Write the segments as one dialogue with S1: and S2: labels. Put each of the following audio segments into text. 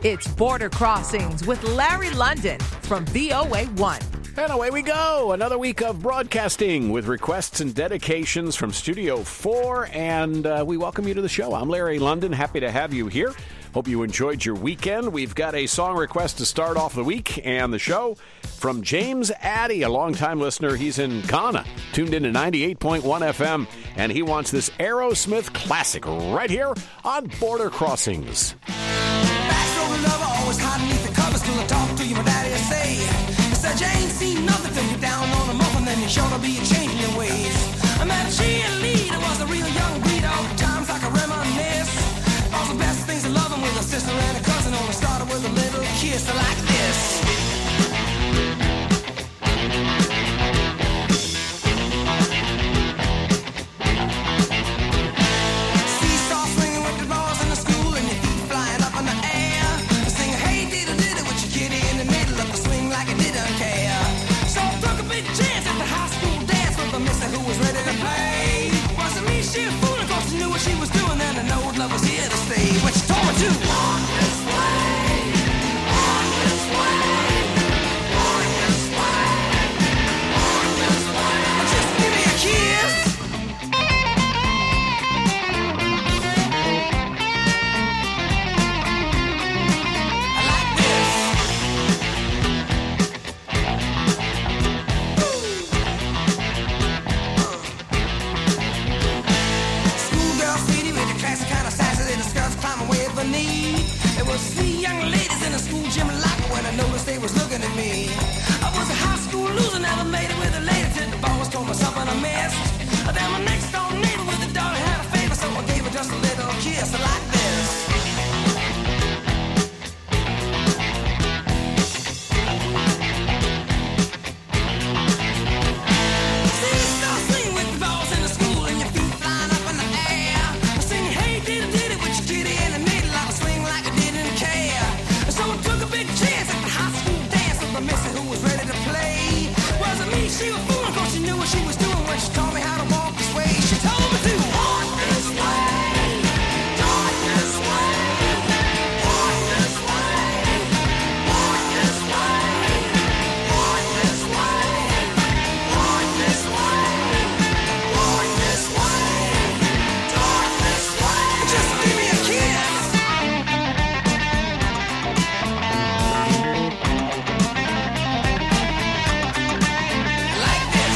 S1: It's Border Crossings with Larry London from VOA1.
S2: And away we go. Another week of broadcasting with requests and dedications from Studio 4. And we welcome you to the show. I'm Larry London. Happy to have you here. Hope you enjoyed your weekend. We've got a song request to start off the week and the show from James Addy, a longtime listener. He's in Ghana, tuned in to 98.1 FM, and he wants this Aerosmith classic right here on Border Crossings.
S3: Backstory lover, always hiding beneath the covers till I talk to you, my daddy will say. He said, you ain't seen nothing till you're down on a muffin, then you're sure to be changing your ways. I met a cheerleader, was a real young breed, all the times I can reminisce. All the best things of loving with a sister and a cousin, only started with a little kiss like this. Seesaw swinging with the balls in the school and your feet flying up in the air. Singing, hey, diddle diddle with your kitty in the middle of the swing like it didn't care. So I took a big chance at the high school dance with a mister who was ready to play. Wasn't me, she was fooling, cause she knew what she was doing, and I know love was here to stay. What you told me to? On this way, on this way, on this way, on this way. Just give me a kiss. I like this. Schoolgirl sweetie with the classic kind of sassy little skirts climbing with the knee. There was 3 young ladies in a school gym locker when I noticed they was looking at me. I was a high school loser, never made it with a lady till the boss told me something I missed. Then my next door neighbor with a daughter had a favor, so I gave her just a little kiss like this. Seesaw swing with the balls in the school and your feet flying up in the air. Sing, hey, diddle diddle with your kitty in the middle of a swing like I didn't care. So I took a big chance at the high school dance with the missy who was ready to play. Wasn't me, she was fooling, cause she knew what she was doing when she taught me how to walk this way. She told me to walk this way, walk this way, walk this way, walk this way, walk this way, walk this way, walk this way, walk this way. Just give me a kiss. Like this.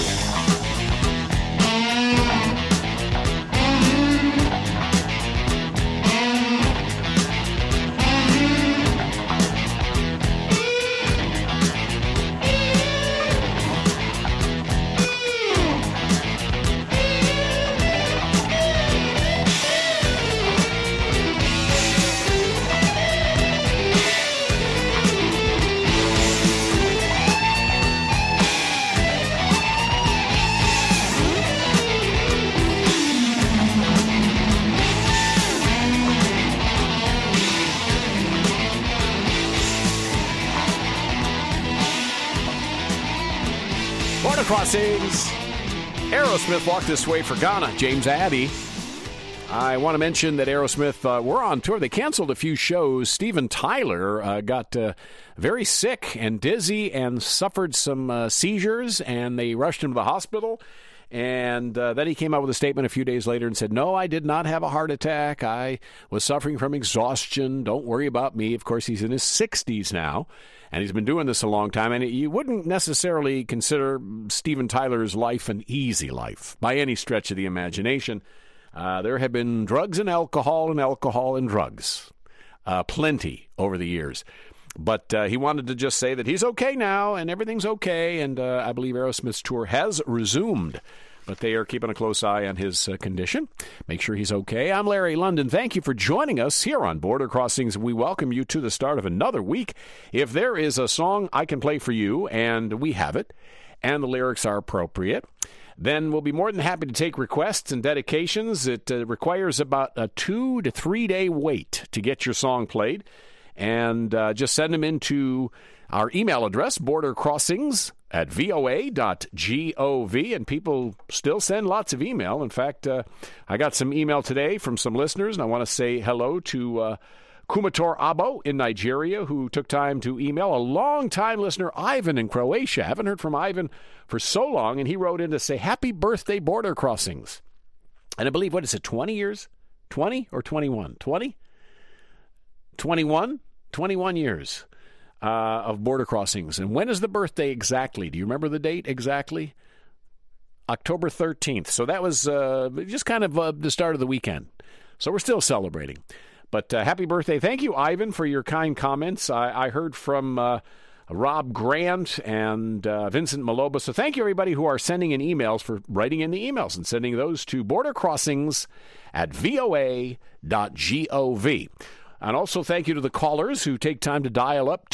S2: Border Crossings. Aerosmith walked this way for Ghana. James Addy. I want to mention that Aerosmith were on tour. They canceled a few shows. Steven Tyler got very sick and dizzy and suffered some seizures, and they rushed him to the hospital. And then he came out with a statement a few days later and said, no, I did not have a heart attack. I was suffering from exhaustion. Don't worry about me. Of course, he's in his 60s now, and he's been doing this a long time. And you wouldn't necessarily consider Steven Tyler's life an easy life by any stretch of the imagination. There have been drugs and alcohol and drugs, plenty over the years. But he wanted to just say that he's okay now and everything's okay. And I believe Aerosmith's tour has resumed. But they are keeping a close eye on his condition. Make sure he's okay. I'm Larry London. Thank you for joining us here on Border Crossings. We welcome you to the start of another week. If there is a song I can play for you, and we have it, and the lyrics are appropriate, then we'll be more than happy to take requests and dedications. It requires about a 2 to 3 day wait to get your song played. And just send them into our email address, bordercrossings@voa.gov. And people still send lots of email. In fact, I got some email today from some listeners, and I want to say hello to Kumator Abo in Nigeria, who took time to email. A long-time listener, Ivan in Croatia. I haven't heard from Ivan for so long, and he wrote in to say, happy birthday, Border Crossings. And I believe, 20 years? 20 or 21? 20? 21? 21 years of Border Crossings. And when is the birthday exactly? Do you remember the date exactly? October 13th. So that was just kind of the start of the weekend. So we're still celebrating. But happy birthday. Thank you, Ivan, for your kind comments. I heard from Rob Grant and Vincent Maloba. So thank you, everybody who are sending in emails, for writing in the emails and sending those to bordercrossings@voa.gov. And also thank you to the callers who take time to dial up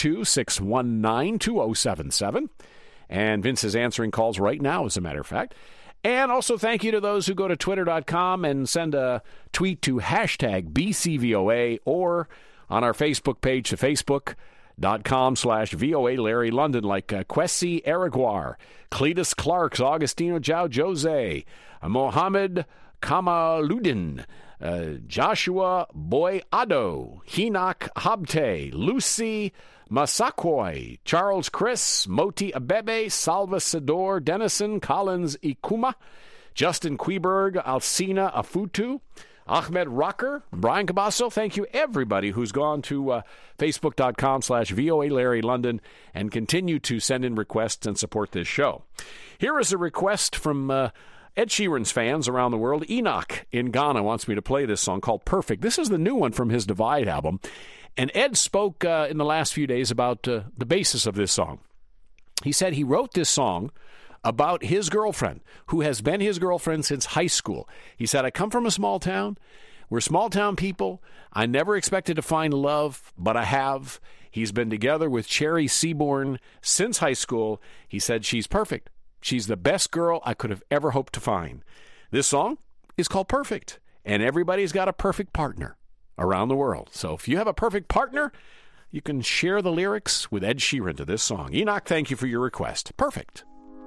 S2: 202-619-2077. And Vince is answering calls right now, as a matter of fact. And also thank you to those who go to twitter.com and send a tweet to hashtag BCVOA, or on our Facebook page to facebook.com/VOA Larry London, like Kwesi Araguar, Cletus Clarks, Augustino Jao Jose, Mohammed Kamaludin, Joshua Boy Ado, Hinak Habte, Lucy Masakoi, Charles Chris, Moti Abebe, Salva Sador, Dennison, Collins Ikuma, Justin Queberg, Alcina Afutu, Ahmed Rocker, Brian Cabasso. Thank you, everybody who's gone to facebook.com/VOA Larry London and continue to send in requests and support this show. Here is a request from Ed Sheeran's fans around the world. Enoch in Ghana wants me to play this song called Perfect. This is the new one from his Divide album. And Ed spoke in the last few days about the basis of this song. He said he wrote this song about his girlfriend, who has been his girlfriend since high school. He said, I come from a small town. We're small town people. I never expected to find love, but I have. He's been together with Cherry Seaborn since high school. He said she's perfect. She's the best girl I could have ever hoped to find. This song is called Perfect, and everybody's got a perfect partner around the world. So if you have a perfect partner, you can share the lyrics with Ed Sheeran to this song. Enoch, thank you for your request. Perfect.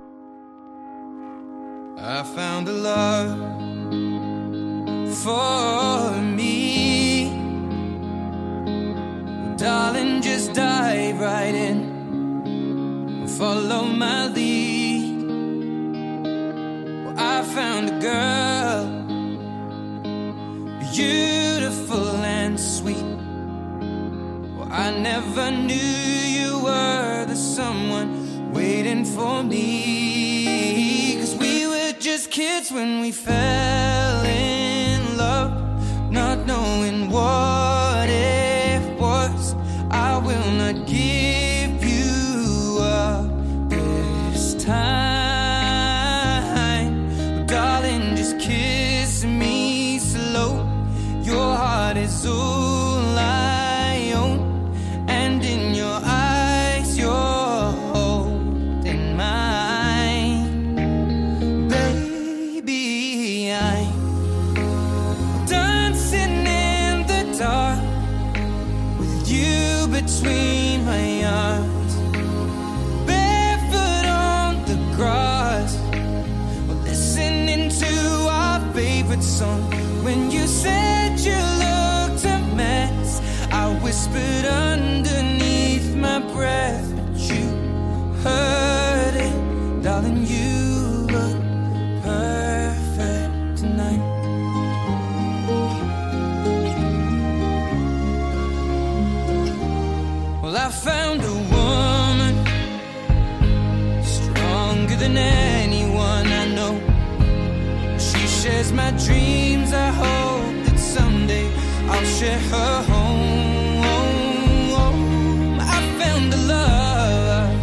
S3: I found a love for me. Well, darling, just dive right in and follow my lead. Well, I found a girl, beautiful and sweet. Well, I never knew you were the someone waiting for me. 'Cause we were just kids when we fell in love, not knowing what it was. I will not give you up this time. But darling, just kiss me slow. Your heart is all I own, and in your eyes you're holding mine. Baby, I'm dancing in the dark with you between my arms, barefoot on the grass, listening to our favorite song. When you said you looked a mess, I whispered underneath my breath, but you heard it. Darling, you look perfect tonight. Well, I found a woman stronger than anyone I know. She shares my dreams. I hope that someday I'll share her home. I found a love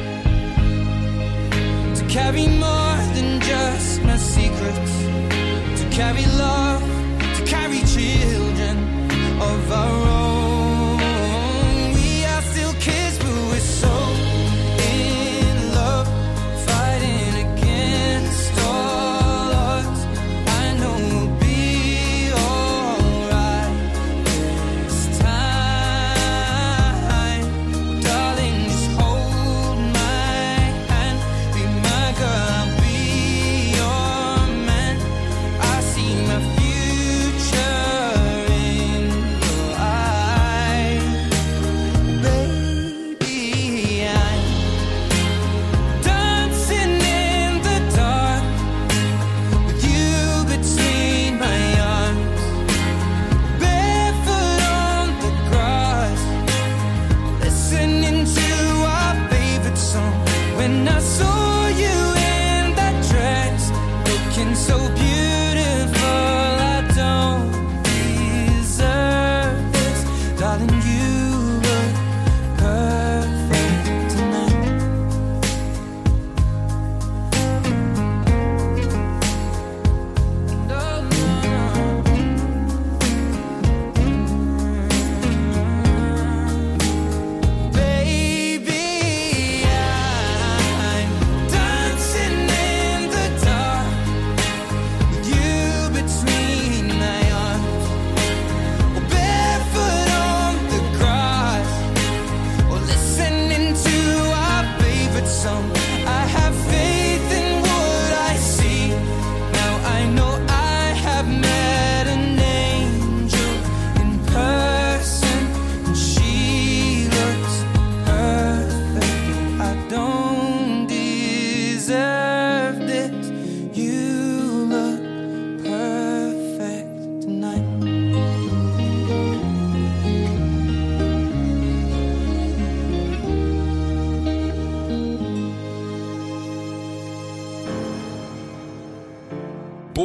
S3: to carry more than just my secrets, to carry love, to carry children of our own. We are still kids, but we're so in love, fighting against all odds. I know we'll be alright this time. Darling, just hold my hand, be my girl, I'll be your man. I see my future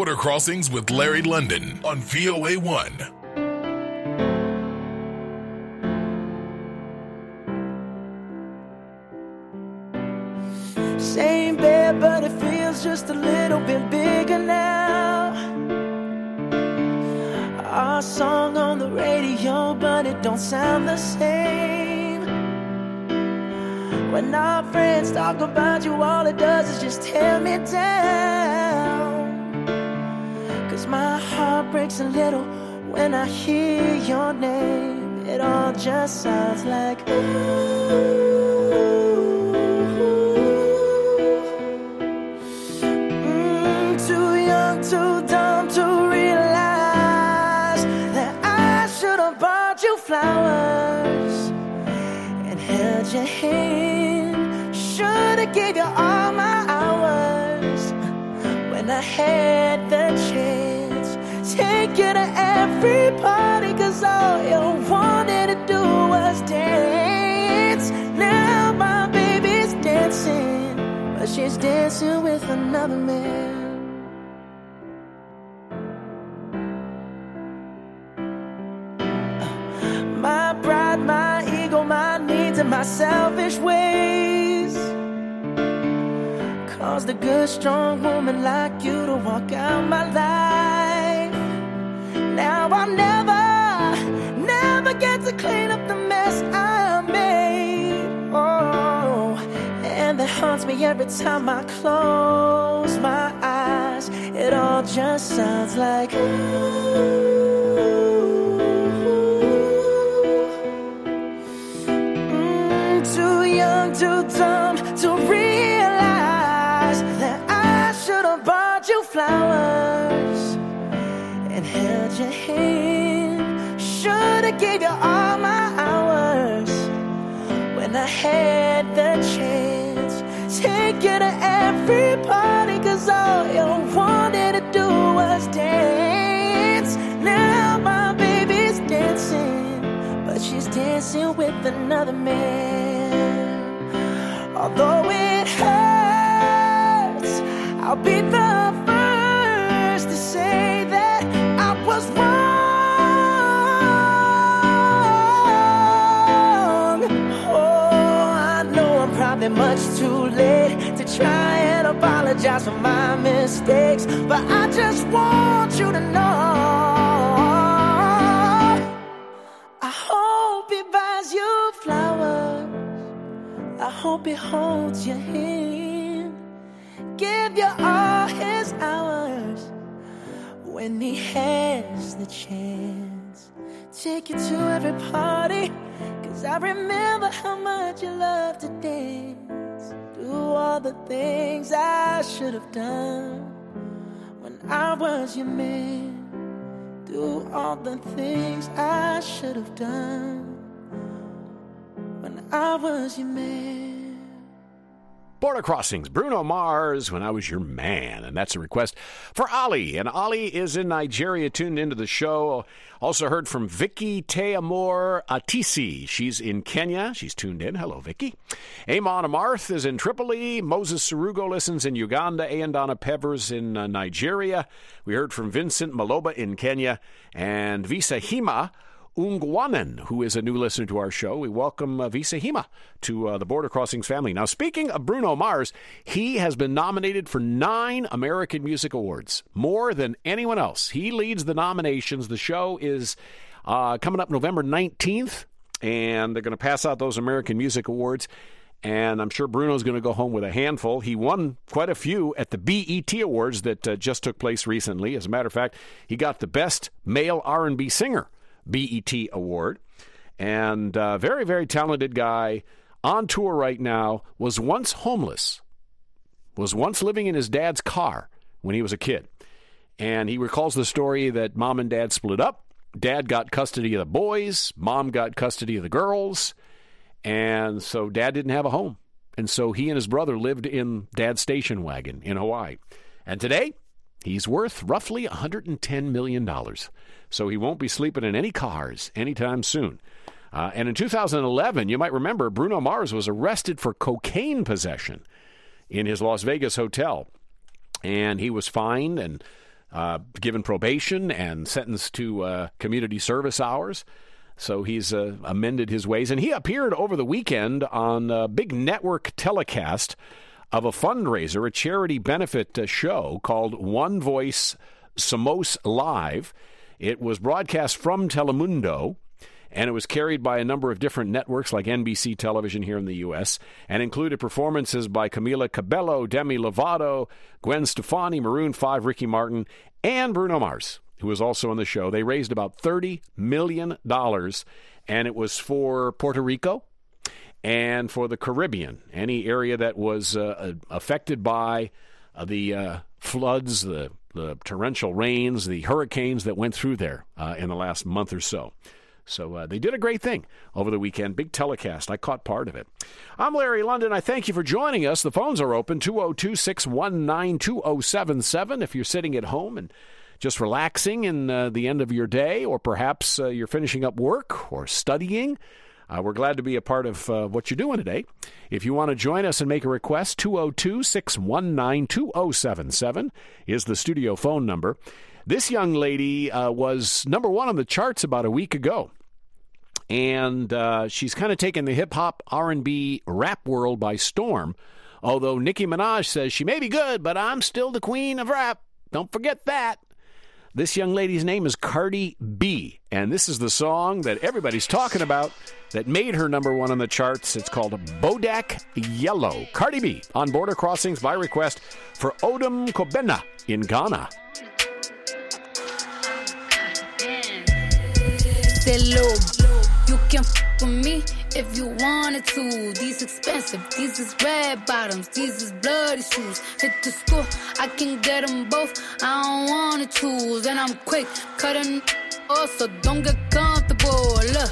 S4: Border Crossings with Larry London on VOA1.
S3: Same bed, but it feels just a little bit bigger now. Our song on the radio, but it don't sound the same. When our friends talk about you, all it does is just tear me down. 'Cause my heart breaks a little when I hear your name. It all just sounds like ooh. Too dumb to realize that I should have bought you flowers and held your hand. Should have gave you all my hours when I had the chance. Take you to every party, 'cause all you wanted to do was dance. Now my baby's dancing, but she's dancing with another man. My pride, my ego, my needs, and my selfish ways caused a good, strong woman like you to walk out my life. Now I'll never get to clean up the mess I made. Oh, and that haunts me every time I close my eyes. It all just sounds like ooh. Too young, too dumb to realize that I should have bought you flowers and held your hand. Should have gave you all my hours when I had the chance. Take you to every party, 'cause all you wanted to do was dance. Now my baby's dancing, but she's dancing with another man. Although it hurts, I'll be the first to say that I was wrong. Oh, I know I'm probably much too late to try and apologize for my mistakes, but I just want you to know I hope he buys you flowers. I hope he holds your hand, give you all his hours when he has the chance. Take you to every party, 'cause I remember how much you love to dance. Do all the things I should have done when I was your man. Do all the things I should have done when I was your man.
S2: Border Crossings, Bruno Mars, When I Was Your Man. And that's a request for Ali. And Ali is in Nigeria, tuned into the show. Also heard from Vicky Teamor Atisi. She's in Kenya. She's tuned in. Hello, Vicky. Amon Amarth is in Tripoli. Moses Sarugo listens in Uganda. Ayandana Pevers in Nigeria. We heard from Vincent Maloba in Kenya. And Visa Hima Ungwanen, who is a new listener to our show. We welcome Visa Hima to the Border Crossings family. Now, speaking of Bruno Mars, he has been nominated for 9 American Music Awards, more than anyone else. He leads the nominations. The show is coming up November 19th, and they're going to pass out those American Music Awards. And I'm sure Bruno's going to go home with a handful. He won quite a few at the BET Awards that just took place recently. As a matter of fact, he got the Best Male R&B Singer BET Award. And very, very talented guy, on tour right now, was once homeless, was once living in his dad's car when he was a kid. And he recalls the story that mom and dad split up. Dad got custody of the boys. Mom got custody of the girls. And so dad didn't have a home. And so he and his brother lived in dad's station wagon in Hawaii. And today, he's worth roughly $110 million. So he won't be sleeping in any cars anytime soon. And in 2011, you might remember, Bruno Mars was arrested for cocaine possession in his Las Vegas hotel. And he was fined, and given probation and sentenced to community service hours. So he's amended his ways. And he appeared over the weekend on a big network telecast of a fundraiser, a charity benefit show called One Voice Somos Live. It was broadcast from Telemundo, and it was carried by a number of different networks like NBC Television here in the U.S., and included performances by Camila Cabello, Demi Lovato, Gwen Stefani, Maroon 5, Ricky Martin, and Bruno Mars, who was also on the show. They raised about $30 million, and it was for Puerto Rico and for the Caribbean, any area that was affected by the floods, the torrential rains, the hurricanes that went through there in the last month or so. So they did a great thing over the weekend. Big telecast. I caught part of it. I'm Larry London. I thank you for joining us. The phones are open, 202-619-2077. If you're sitting at home and just relaxing in the end of your day, or perhaps you're finishing up work or studying, we're glad to be a part of what you're doing today. If you want to join us and make a request, 202-619-2077 is the studio phone number. This young lady was number one on the charts about a week ago. And she's kind of taken the hip-hop, R&B, rap world by storm. Although Nicki Minaj says she may be good, but I'm still the queen of rap. Don't forget that. This young lady's name is Cardi B, and this is the song that everybody's talking about that made her number one on the charts. It's called Bodak Yellow. Cardi B on Border Crossings by request for Odom Kobena in Ghana.
S5: Hello, you can f with me if you wanted to. These expensive, these is red bottoms, these is bloody shoes. Hit the school, I can get them both, I don't wanna choose. And I'm quick, cutting off, so don't get comfortable. Look,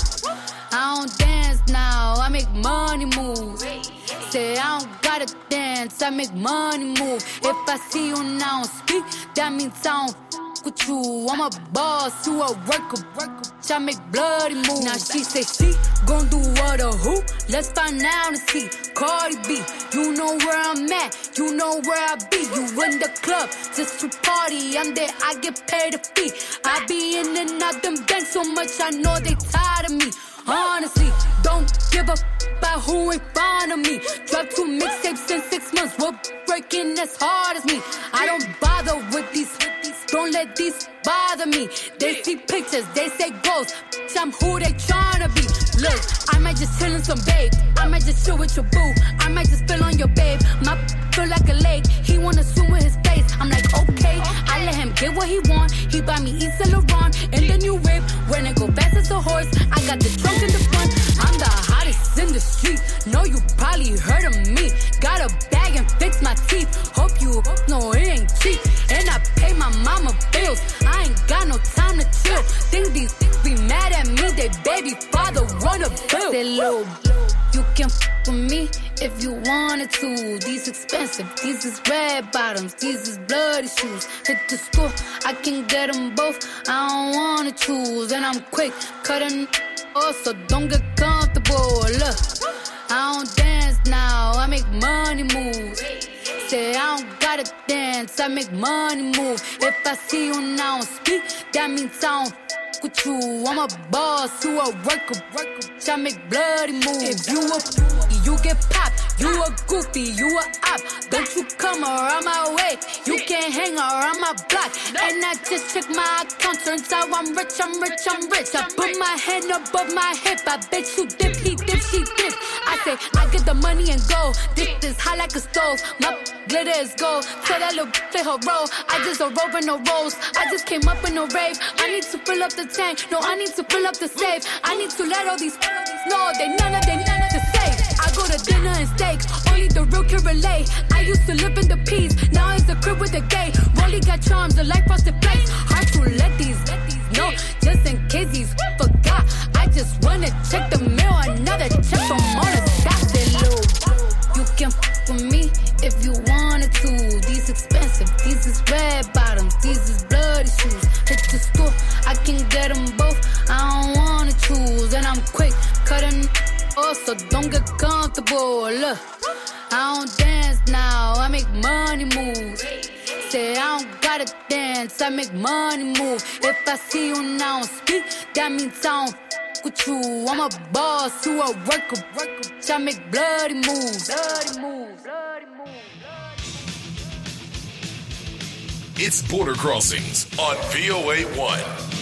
S5: I don't dance now, I make money move. Say I don't gotta dance, I make money move. If I see you now speak, that means I don't with you. I'm a boss, you a worker. I make bloody moves. Now she say she gon' do what or who? Let's find out and see. Cardi B, you know where I'm at, you know where I be. You in the club just to party. I'm there, I get paid a fee. I be in and out them banks so much, I know they tired of me. Honestly, don't give a about who in front of me. Dropped 2 mixtapes in 6 months. We're breaking as hard as me. I don't bother with these. Don't let these bother me. They see pictures, they say ghosts. I'm who they tryna be. Look, I might just chill in some babe. I might just chill with your boo. I might just spill on your babe. My feel like a lake. He wanna swim with his face. I'm like, okay. I let him get what he want. He buy me East Saint Laurent and the new whip. When it go fast as a horse, I got the trunk in the front. I'm the hottest in the street. Know you probably heard of me. Got a bag and fix my teeth. Hope you know it ain't cheap. And I pay my mama bills. I ain't got no time to chill. Think these be mad at me. They baby father run a bill. Say, Lil, you can f with me if you wanted to. These expensive, these is red bottoms, these is bloody shoes. Hit the school, I can get them both, I don't wanna choose. And I'm quick, cutting off, so don't get comfortable. Look, I don't dance now, I make money moves. Say I don't gotta dance, I make money move. If I see you now speak, that means I don't with you. I'm a boss, you a worker. I make bloody moves. If you a you get popped. You a goofy, you a op. Don't you come around my way. You can't hang around my block. And I just check my account. Turns out I'm rich. I put my hand above my hip. I bet you dip, he dip, she dip. I say, I get the money and go. This is hot like a stove. My glitter is gold. Tell that little play her role. I just a rope and no rolls. I just came up in a rave. I need to fill up the tank. No, I need to fill up the safe. I need to let all these know they none of to save. I go to dinner and steak. Only the real can relate. I used to live in the peace. Now it's the crib with the gay. Rolly got charms, the light frosted flakes. Hard to let these know. Just in case he's forgot. I just wanna check the mail. Another check from all the stocks. They low. You can f with me if you wanted to. These expensive, these is red bottoms, these is bloody shoes. Hit the store, I can get them both. I don't wanna choose, and I'm quick cutting off, so don't get comfortable. Look, I don't dance now, I make money moves. Say say I don't gotta dance, I make money move. If I see you and I don't speak, that means I don't with you. I'm a boss, you a worker. I make bloody moves.
S4: It's Border Crossings on VOA 1.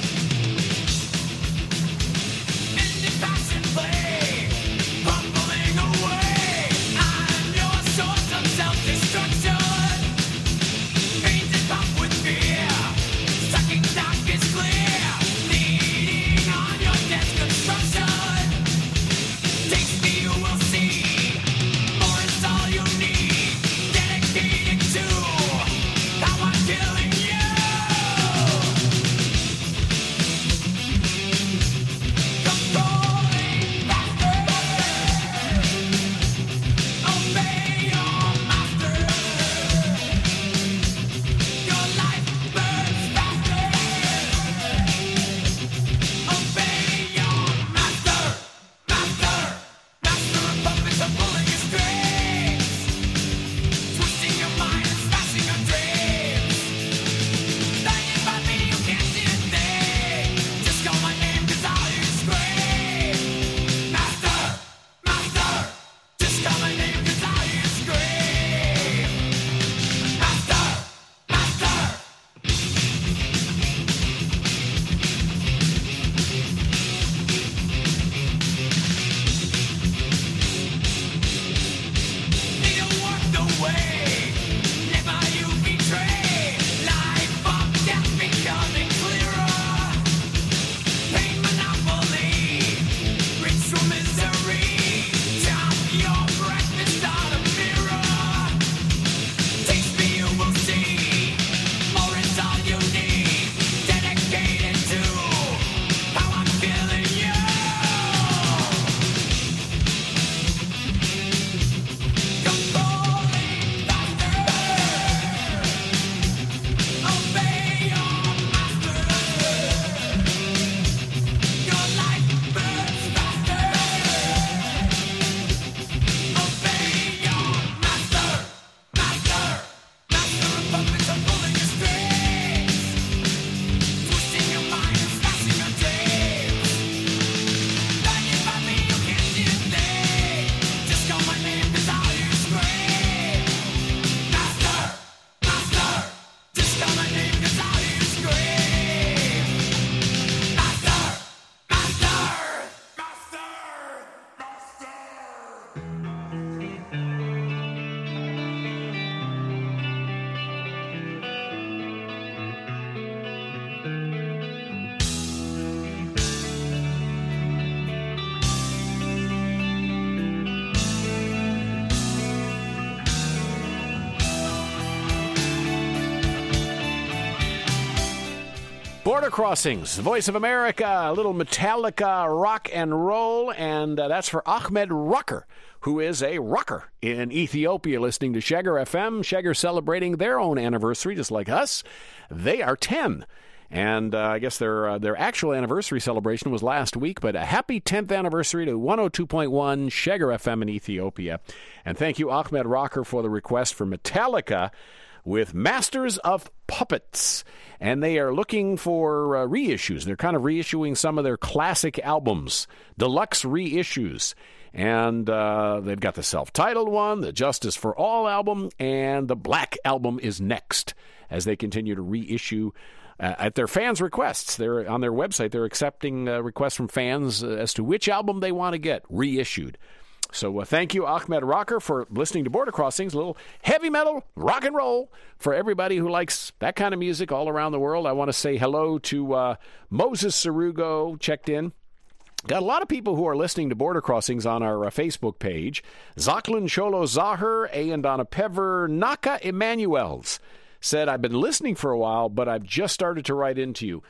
S2: Border Crossings, the Voice of America, a little Metallica rock and roll, and that's for Ahmed Rucker, who is a rocker in Ethiopia, listening to Shagger FM. Shagger celebrating their own anniversary, just like us. They are 10. And I guess their actual anniversary celebration was last week, but a happy 10th anniversary to 102.1 Shagger FM in Ethiopia. And thank you, Ahmed Rucker, for the request for Metallica with Masters of Puppets. And they are looking for reissues. They're kind of reissuing some of their classic albums, deluxe reissues. And they've got the self-titled one, the Justice for All album, and the Black album is next as they continue to reissue at their fans' requests. They're on their website. They're accepting requests from fans as to which album they want to get reissued. So thank you, Ahmed Rucker, for listening to Border Crossings, a little heavy metal, rock and roll for everybody who likes that kind of music all around the world. I want to say hello to Moses Sarugo, checked in. Got a lot of people who are listening to Border Crossings on our Facebook page. Zaklin Cholo Zahar, A. and Donna Pever, Naka Emanuels said, I've been listening for a while, but I've just started to write into you.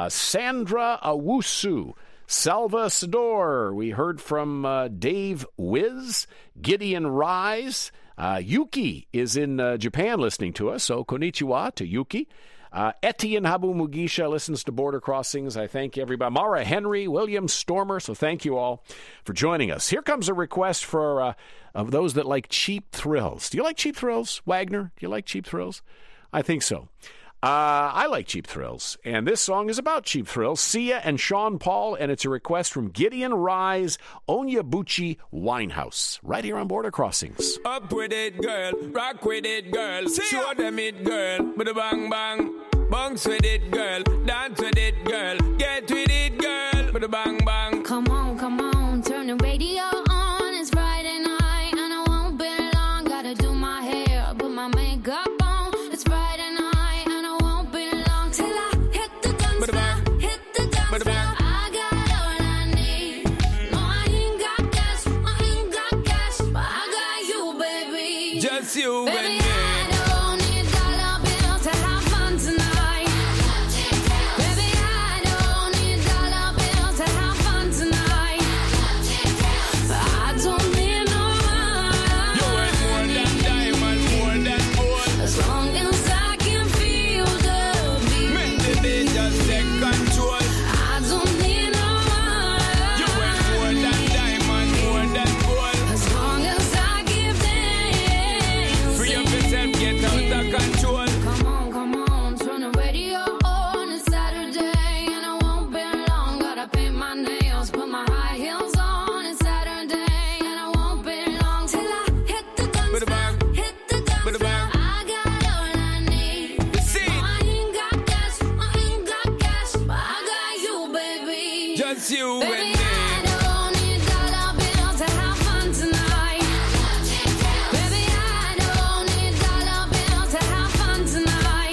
S2: Sandra Awusu, Salva Sador, we heard from Dave Wiz, Gideon Rise. Yuki is in Japan listening to us, so konnichiwa to Yuki. Etienne Habu Mugisha listens to Border Crossings. I thank everybody. Mara Henry, William Stormer, so thank you all for joining us. Here comes a request for of those that like Cheap Thrills. Do you like Cheap Thrills, Wagner? Do you like Cheap Thrills? I think so. I like Cheap Thrills, and this song is about Cheap Thrills. Sia and Sean Paul, and it's a request from Gideon Rise, Onyebuchi Winehouse, right here on Border Crossings.
S6: Up with it, girl. Rock with it, girl. Show them it, girl. With a bang bang. Bounce with it, girl. Dance with it, girl. Get with it, girl. With a bang bang.
S5: Come on, turn the radio on. It's Friday night, and I won't be long. Gotta do my hair, put my makeup on. It's Friday night, and I won't be long till I hit the dance floor. Hit the dance floor. I got all I need. No, I ain't got cash, but I got you, baby.
S6: Just you
S5: Baby,
S6: and me.
S5: I don't need dollar bills to have fun tonight. Baby, I don't need dollar bills to have fun tonight. I don't need no
S6: You
S5: money.
S6: ain't more than diamond, more than gold.
S5: As long as I can feel the beat.
S6: Make the beat just take control.
S5: I don't need no
S6: You ain't more
S5: money.
S6: than diamond, more than gold.
S5: As long as I give dance.
S6: Free up yourself, get out of control.
S5: Come on, turn the radio on. It's Saturday, and I won't be long. Gotta paint my nails, put my high heels on. It's Saturday, and I won't be long till I hit the dance
S6: With a bang.
S5: floor. Hit the dance
S6: With a
S5: floor.
S6: bang.
S5: I got all I need.
S6: See?
S5: No, I ain't got cash, but I got you, baby.
S6: Just you and
S5: Baby,
S6: me.
S5: I don't need dollar bills to have fun tonight. Baby, I don't need dollar bills to have fun tonight.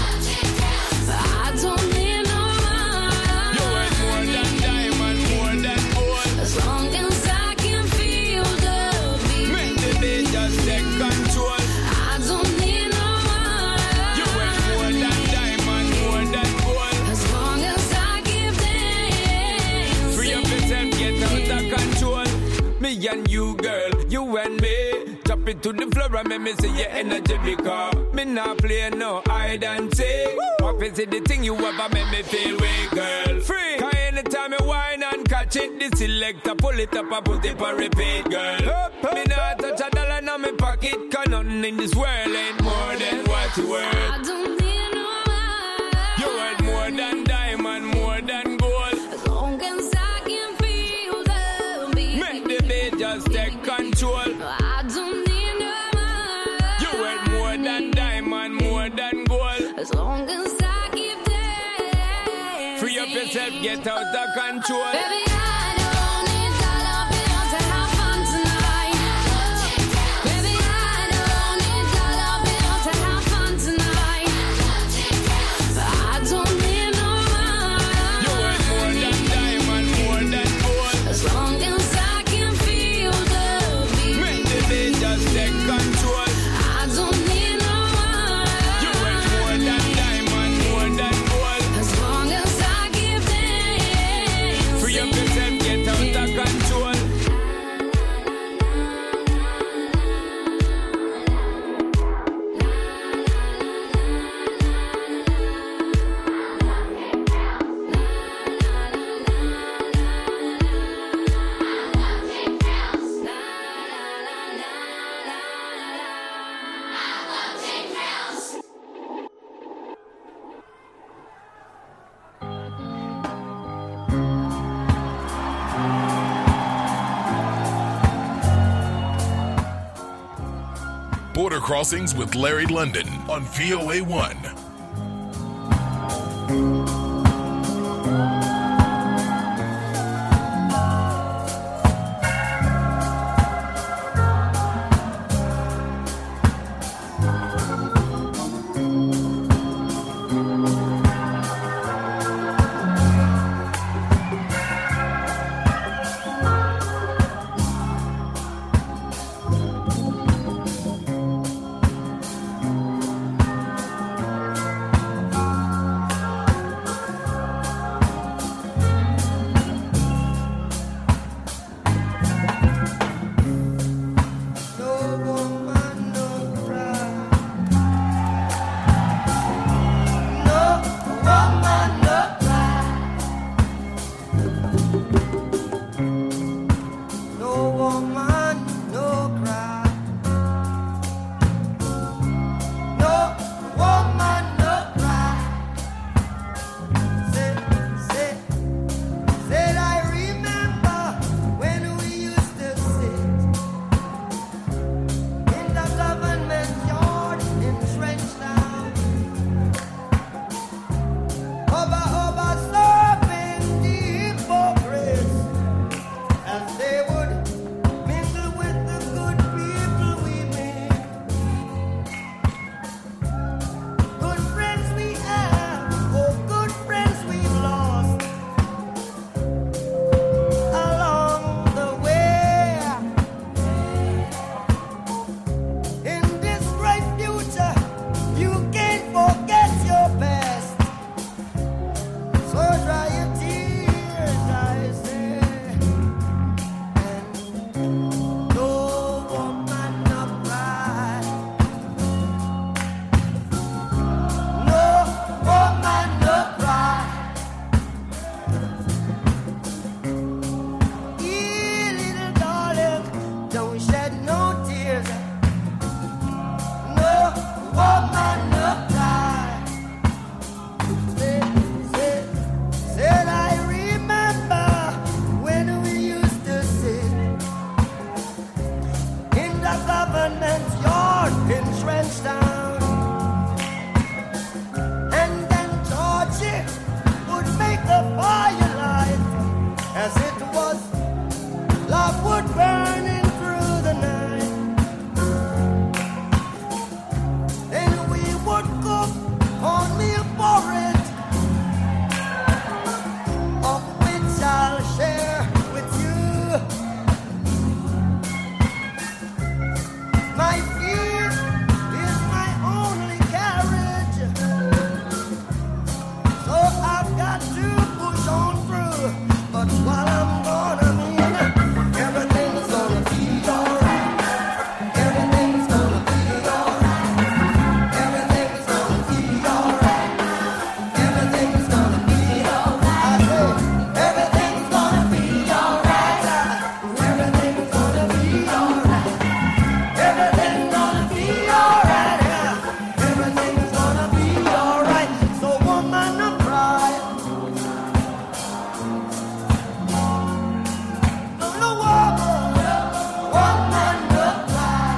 S5: I don't need no
S6: You ain't more
S5: money.
S6: than diamond, more than gold.
S5: As long as I can feel the
S6: Make
S5: beat.
S6: the beat just take control.
S5: I don't need no
S6: You ain't more
S5: money.
S6: than diamond, more than gold.
S5: As long as I give dance.
S6: Free up yourself, get out of control. Me and you, girl, you and me. Drop it to the floor and make me see your energy because me not play no hide and seek. What is it the thing you ever make me feel weak, girl? Free. Cause anytime you whine and catch it, the selector pull it up and put it on repeat, girl. Me not touch a dollar in my pocket, cause nothing in this world ain't more than what you worth.
S5: I don't need no money.
S6: You worth more than diamond, more than gold.
S5: As long as I can feel the beat.
S6: Make the beat just take control.
S5: I don't need no money.
S6: You worth more than diamond, more than gold.
S5: As long as I keep dancing.
S6: Free up yourself, get out of control.
S5: Baby, I don't need dollar bills to have fun tonight. Baby, I don't need dollar bills to have fun tonight. I don't need no
S6: You worth more
S5: money.
S6: than diamond, more than gold.
S5: As long as I can feel the
S6: Make
S5: beat.
S6: the beat just take control.
S5: I don't need no
S6: You worth more
S5: money.
S6: than diamond, more than gold.
S5: As long as I give dance.
S6: Free up yourself, get out of control.
S4: Border Crossings with Larry London on VOA 1.
S3: while I'm gone, I mean, everything's gonna be alright. Everything's gonna be alright. Everything's gonna be alright. Everything's gonna be alright. I say, everything's gonna be alright. Everything's gonna be alright. Everything's gonna be alright. Everything's gonna be alright. So woman, don't cry. No woman, don't cry.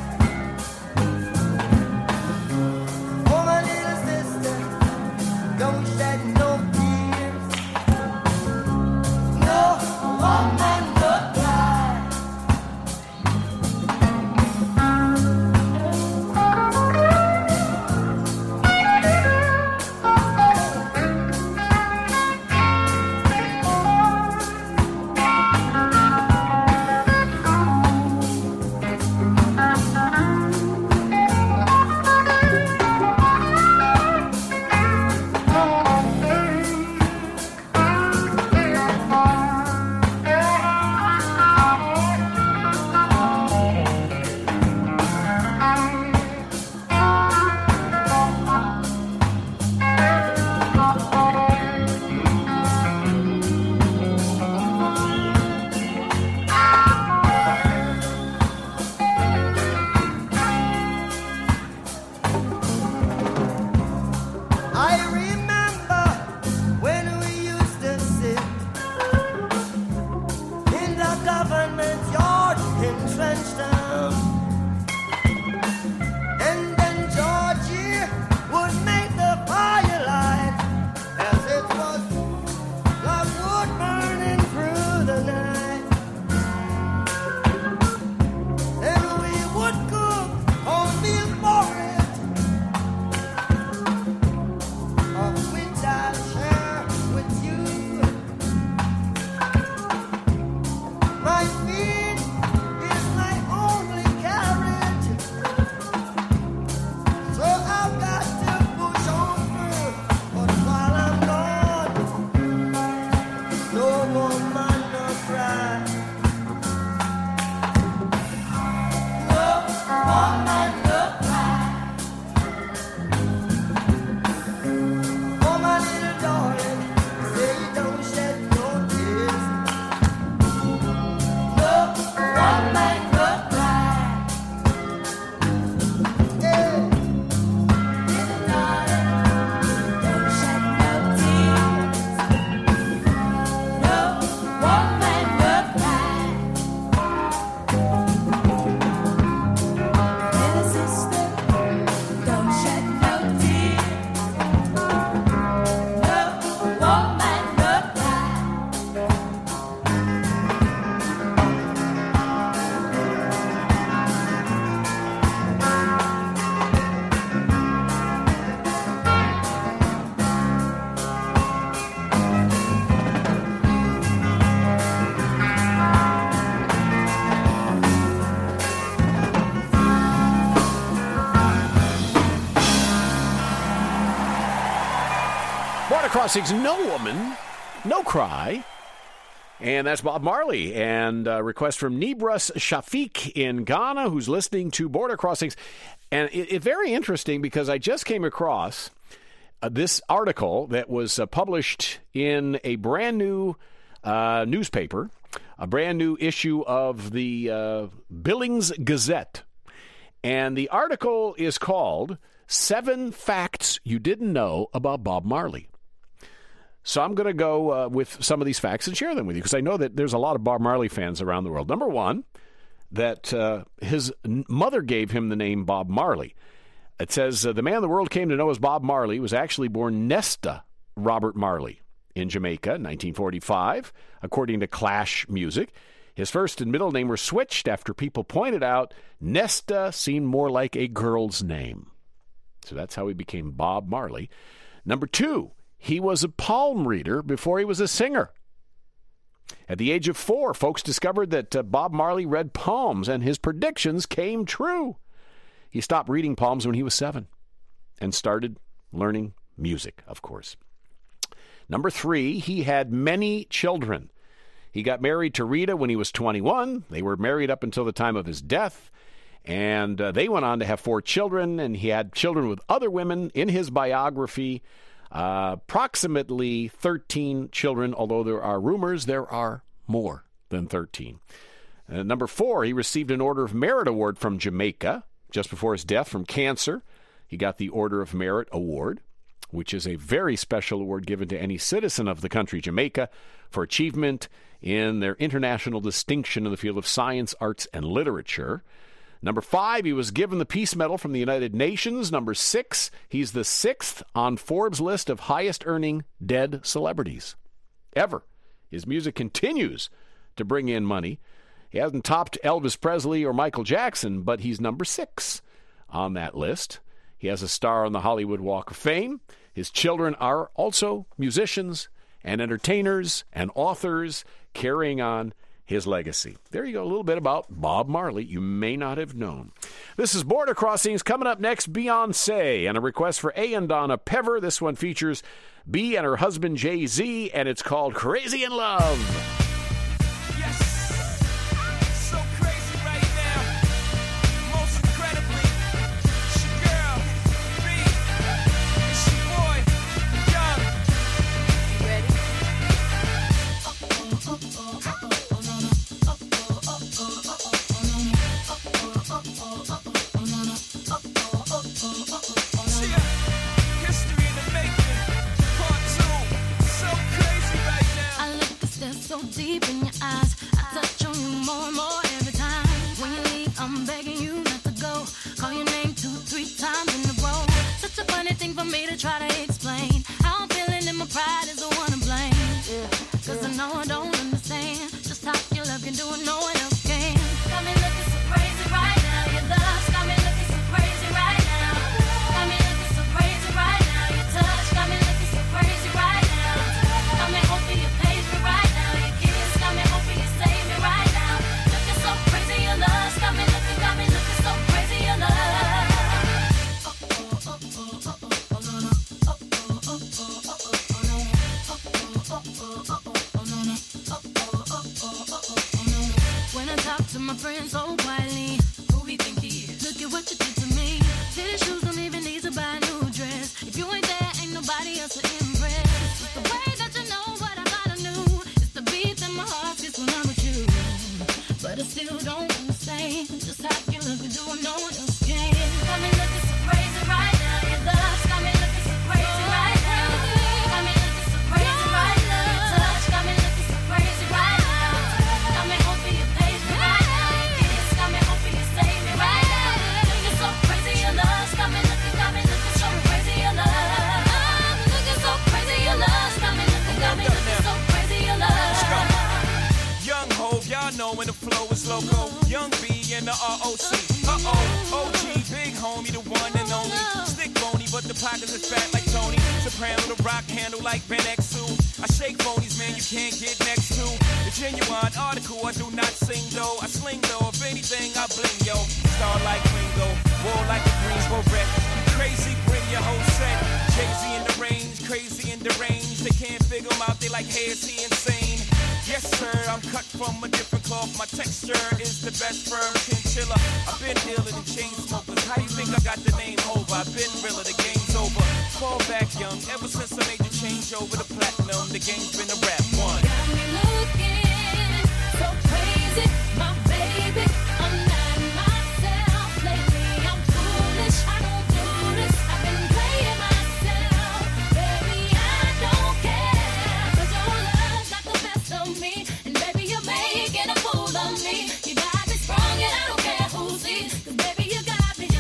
S3: Oh, my little sister, don't shed no tears. No woman, don't cry. I remember when we used to sit in the government yard in Trenchtown, and then Georgie would make the firelight as it was like wood burning through the night. Then we would cook cornmeal porridge, of which I'll share with you. My feet is my only carriage, so I've got to push on through. But while I'm gone, no woman no cry. No woman no cry. Oh, my little darling, say don't shed no tears. No woman no cry. Hey, little darling, don't shed no tears. No woman no cry. Little sister, don't shed no tears. No woman no cry.
S2: Border Crossings, No Woman, No Cry. And that's Bob Marley. And a request from Nibras Shafiq in Ghana, who's listening to Border Crossings. And it's very interesting because I just came across this article that was published in a brand new newspaper, a brand new issue of the Billings Gazette. And the article is called 7 Facts You Didn't Know About Bob Marley. So I'm going to go with some of these facts and share them with you because I know that there's a lot of Bob Marley fans around the world. Number one, that his mother gave him the name Bob Marley. It says the man the world came to know as Bob Marley was actually born Nesta Robert Marley in Jamaica in 1945, according to Clash Music. His first and middle name were switched after people pointed out Nesta seemed more like a girl's name. So that's how he became Bob Marley. Number two, he was a palm reader before he was a singer. At the age of 4, folks discovered that Bob Marley read palms, and his predictions came true. He stopped reading palms when he was 7 and started learning music, of course. Number 3, he had many children. He got married to Rita when he was 21. They were married up until the time of his death. And they went on to have 4 children, and he had children with other women in his biography. Approximately 13 children, although there are rumors there are more than 13. Number 4, he received an Order of Merit Award from Jamaica just before his death from cancer. He got the Order of Merit Award, which is a very special award given to any citizen of the country Jamaica for achievement in their international distinction in the field of science, arts, and literature. Number 5, he was given the Peace Medal from the United Nations. Number 6, he's the 6th on Forbes' list of highest-earning dead celebrities ever. His music continues to bring in money. He hasn't topped Elvis Presley or Michael Jackson, but he's number 6 on that list. He has a star on the Hollywood Walk of Fame. His children are also musicians and entertainers and authors carrying on his legacy. There you go, a little bit about Bob Marley you may not have known. This is Border Crossings. Coming up next, Beyonce and a request for A and Donna Pever. This one features B and her husband Jay-Z, and it's called Crazy in Love.
S5: So deep in your eyes, I touch on you more and more every time. When you leave, I'm begging you not to go. Call your name 2-3 times in a row. Such a funny thing for me to try to explain. How I'm feeling and my pride is the one to blame. Cause I know I don't understand just how your love can do it, no one else can. Got me looking so crazy right now. Your love got me looking so crazy right now. Got me looking so crazy right now. Your touch got me looking so crazy right now. Got me hoping you page me right now. Got me hoping you save me right now. Looking so crazy, your love got me looking so crazy, your love. When I talk to my friends so quietly, who we think he is? Look at what you did to me. Fitted shoes don't even need to buy a new dress. If you ain't there, ain't nobody else to impress. It's the way that you know what I thought I knew. It's the beat in my heart gets when I'm with you. But I still don't understand just how you look and do what no one else can. Got me looking so crazy right now. Your love got me looking so crazy right now. Got me looking so crazy right now. Your touch got me looking so crazy right now. Got me hoping you page me right now. Your kiss got me hoping you save me right now. Looking so crazy, your love got me looking so crazy, your love. Looking so crazy, your love got me looking so crazy, your love.
S6: Young Hov, y'all know when the flow is loco. Young B and the ROC. OG, big homie, the one and only. Stick bony, but the pockets is fat like Tony. Soprano, the rock handle like Ben X2. I shake phonies, man, you can't get next to. The genuine article, I do not sing though. I sling though, if anything, I bling yo. Star like Ringo, war like a Greensboro wreck. Crazy, bring your whole set. Jay-Z in the range, crazy in the range. They can't figure him out, they like, hey, is he insane? Yes, sir, I'm cut from a different cloth. My texture is the best firm chinchilla. I've been dealing in chain smokers. How you think I got the name over? I've been realer, the game's over. Fall back young, ever since I made the change over to platinum, the game's been a rap one.
S5: Got me looking so crazy, my baby. I'm not myself lately. I'm foolish. I don't do this. I've been playing myself, baby. I don't care. 'Cause your love's got the best of me, and baby, you're making a fool of me. You got me sprung, and I don't care who sees. 'Cause baby, you got me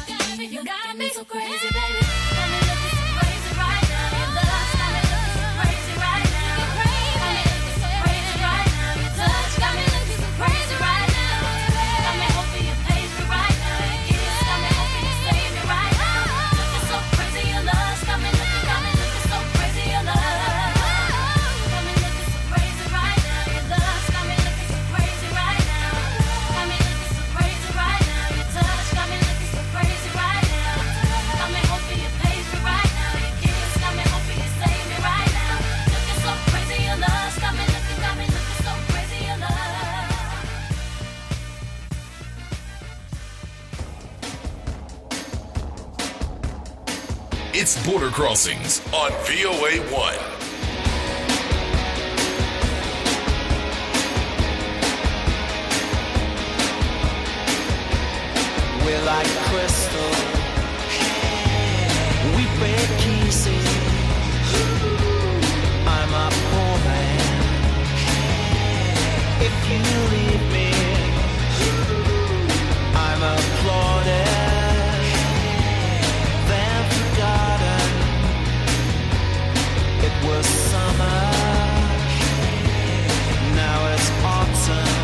S5: so crazy, baby. Got me looking so crazy right now. Your love's got me looking so crazy right now. Got me looking so crazy right now.
S4: It's Border Crossings on VOA 1.
S7: We're like crystal. We break kisses. I'm a poor man. If you leave me, I'm applauded, then forgotten. It was summer, now it's autumn.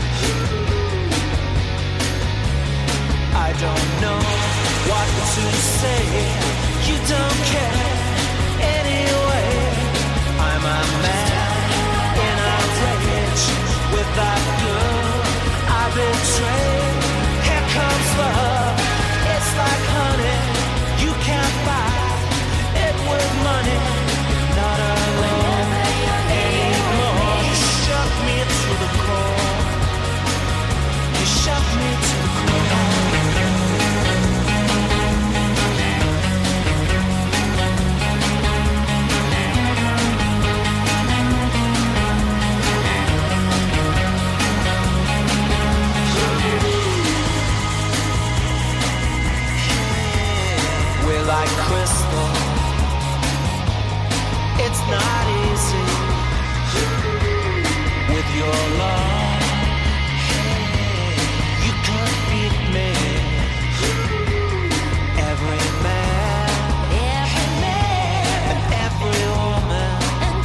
S7: I don't know what to say. You don't care anyway. I'm a man in a rage with that girl I betrayed. Here comes love. It's like honey. You can't buy it with money. Not alone anymore. You shut me to the core. You shut me to the core. Like crystal, it's not easy with your love. You can't beat me. Every man, and every woman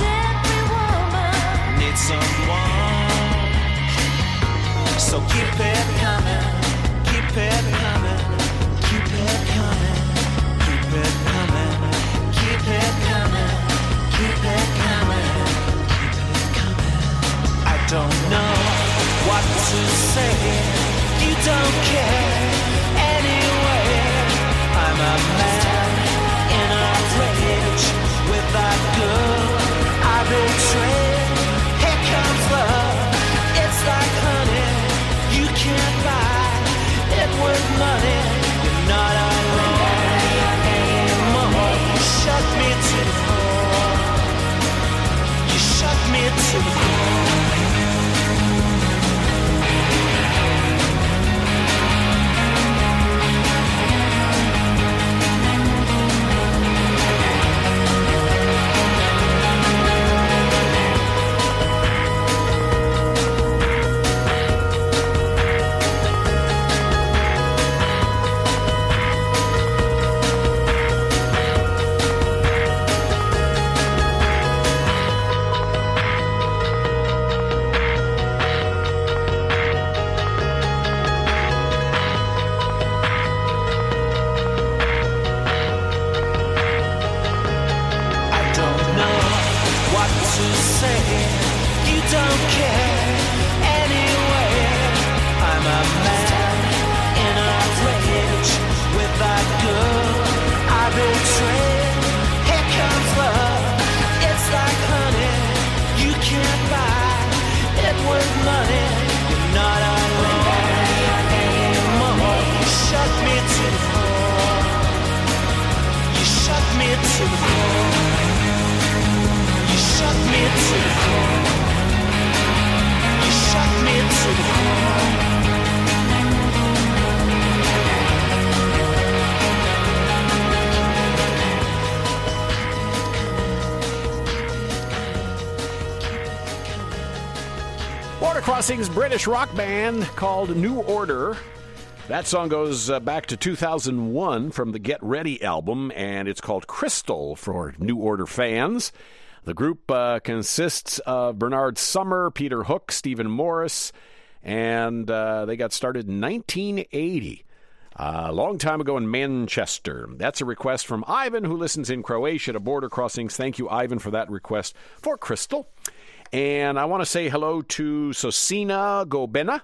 S7: needs someone. So keep it coming, keep it coming, keep it coming. Keep it coming, keep it coming, keep it coming, keep it coming. I don't know what to say. You don't care anyway. I'm a man in a rage with that girl I betrayed. Here comes love. It's like honey. You can't buy it with money. You're not alone. Shut me to the core. You shut me to the core.
S2: Crossings British rock band called New Order. That song goes back to 2001 from the Get Ready album, and it's called Crystal for New Order fans. The group consists of Bernard Summer, Peter Hook, Stephen Morris, and they got started in 1980. A long time ago in Manchester. That's a request from Ivan, who listens in Croatia to Border Crossings. Thank you, Ivan, for that request for Crystal. And I want to say hello to Sosina Gobena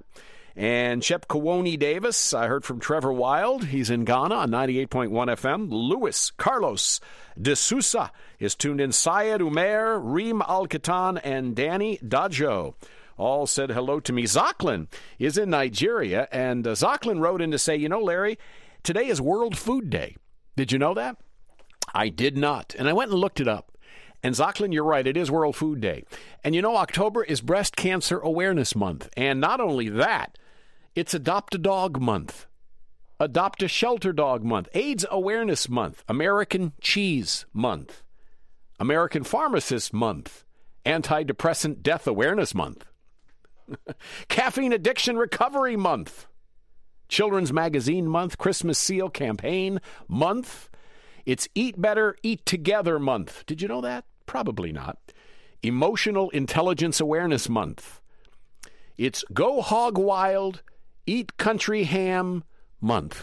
S2: and Shep Kawoni Davis. I heard from Trevor Wild. He's in Ghana on 98.1 FM. Luis Carlos de Sousa is tuned in. Syed Umair, Reem Al-Katan, and Danny Dajo all said hello to me. Zocklin is in Nigeria, and Zocklin wrote in to say, you know, Larry, today is World Food Day. Did you know that? I did not. And I went and looked it up. And Zachlin, you're right. It is World Food Day. And you know, October is Breast Cancer Awareness Month. And not only that, it's Adopt a Dog Month, Adopt a Shelter Dog Month, AIDS Awareness Month, American Cheese Month, American Pharmacist Month, Antidepressant Death Awareness Month, Caffeine Addiction Recovery Month, Children's Magazine Month, Christmas Seal Campaign Month. It's Eat Better, Eat Together Month. Did you know that? Probably not. Emotional Intelligence Awareness Month. It's Go Hog Wild, Eat Country Ham Month.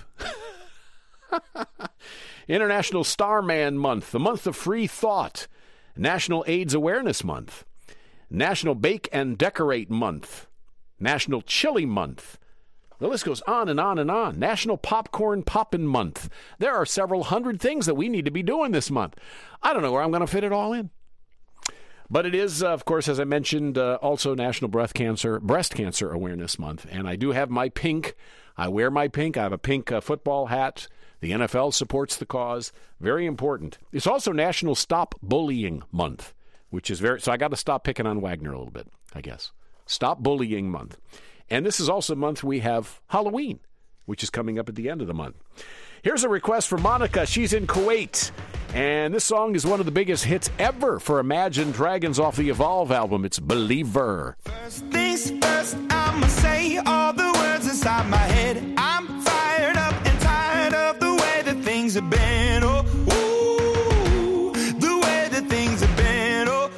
S2: International Starman Month, the month of free thought. National AIDS Awareness Month. National Bake and Decorate Month. National Chili Month. The list goes on and on and on. National Popcorn Poppin' Month. There are several hundred things that we need to be doing this month. I don't know where I'm going to fit it all in. But it is, of course, as I mentioned, also National Breast Cancer Awareness Month. And I do have my pink. I wear my pink. I have a pink football hat. The NFL supports the cause. Very important. It's also National Stop Bullying Month, which is very... So I got to stop picking on Wagner a little bit, I guess. Stop Bullying Month. And this is also a month we have Halloween, which is coming up at the end of the month. Here's a request from Monica. She's in Kuwait. And this song is one of the biggest hits ever for Imagine Dragons off the Evolve album. It's Believer.
S3: First things first, I'ma say all the words inside my head. I'm fired up and tired of the way that things have been. Oh, ooh, the way that things have been. Oh,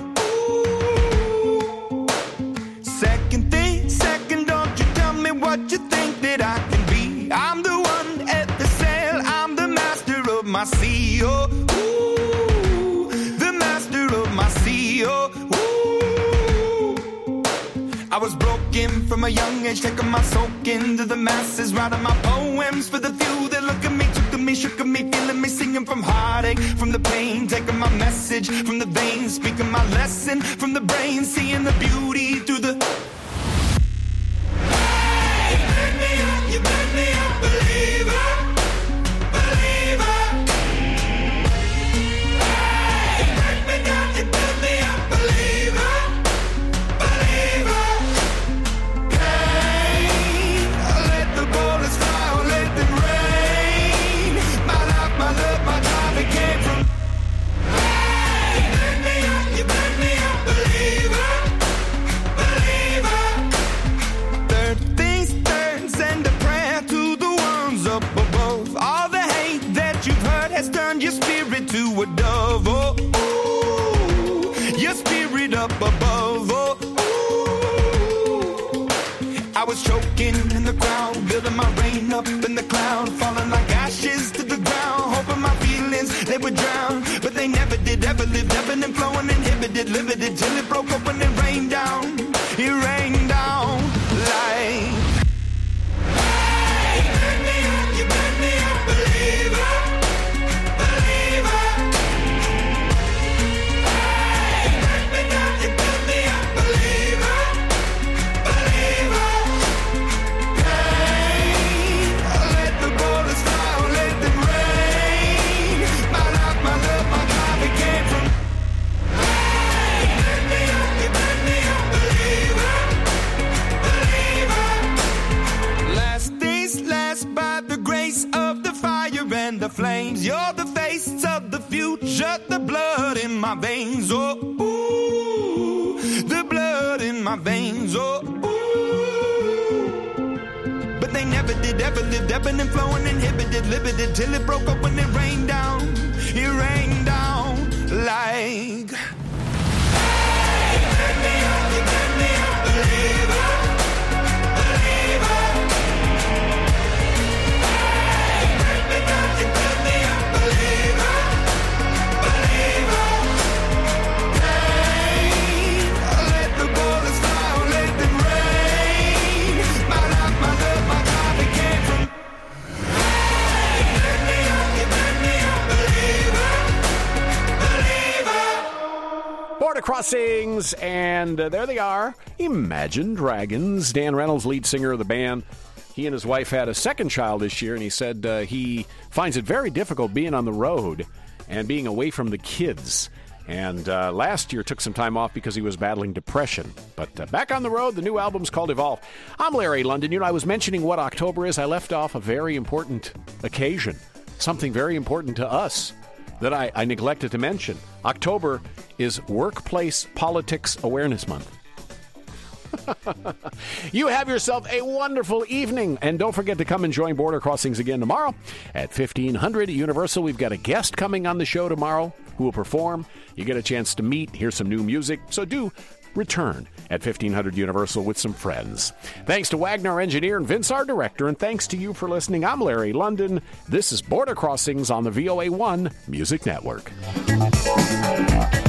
S3: ooh. Second thing, second, don't you tell me what you think that I can be. I'm the one at the sail, I'm the master of my sea. Oh, ooh, the master of my sea. Oh, ooh. I was broken from a young age, taking my soak into the masses, writing my poems for the few that look at me, took to me, shook at me, feeling me, singing from heartache, from the pain, taking my message from the veins, speaking my lesson from the brain, seeing the beauty through the... Hey, you make me a believer, believer. Hey, you break me down, you build me a believer, believer. Hey, let the bullets fly, let them rain. My life, my love, my time, it came from... Hey, you make me a believer, believer. Third things third, send a prayer to the ones up above. All the hate that you've heard has turned your spirit to a dove. Oh, ooh, your spirit up above. Oh, ooh. I was choking in the crowd, building my rain up in the cloud, falling like ashes to the ground, hoping my feelings, they would drown. But they never did, ever lived, ebbing and flowing, inhibited, limited, till it broke open and rained down. It rained down like... Hey, you make me a believer, believer. Hey, you break me down, you build me a believer, believer. Hey, let the bullets fly, let them rain. My life, my love, my drive, it came from... Hey, you make me a believer, believer. Last days last by the grace of the fire and the flames. You're the face of the future, the blood in my veins. Oh, ooh, the blood in my veins. Oh, ooh. But they never did, ever lived, ebbing and flowing, inhibited, limited, till it broke open and rained down. It rained down like... Hey, you make me a believer, believer. Hey, you break me down, you build me a believer, believer. Hey, let the bullets fly, let them rain. My life, my love, my drive, it came from... Hey, you make me a believer, believer.
S2: Border Crossings, and there they are, Imagine Dragons. Dan Reynolds, lead singer of the band, he and his wife had a second child this year, and he said he finds it very difficult being on the road. and being away from the kids. And last year took some time off because he was battling depression. But back on the road, the new album's called Evolve. I'm Larry London. You know, I was mentioning what October is. I left off a very important occasion, something very important to us that I neglected to mention. October is Workplace Politics Awareness Month. You have yourself a wonderful evening. And don't forget to come and join Border Crossings again tomorrow at 1500 at Universal. We've got a guest coming on the show tomorrow who will perform. You get a chance to meet, hear some new music. So do return at 1500 Universal with some friends. Thanks to Wagner, our engineer, and Vince, our director. And thanks to you for listening. I'm Larry London. This is Border Crossings on the VOA1 Music Network.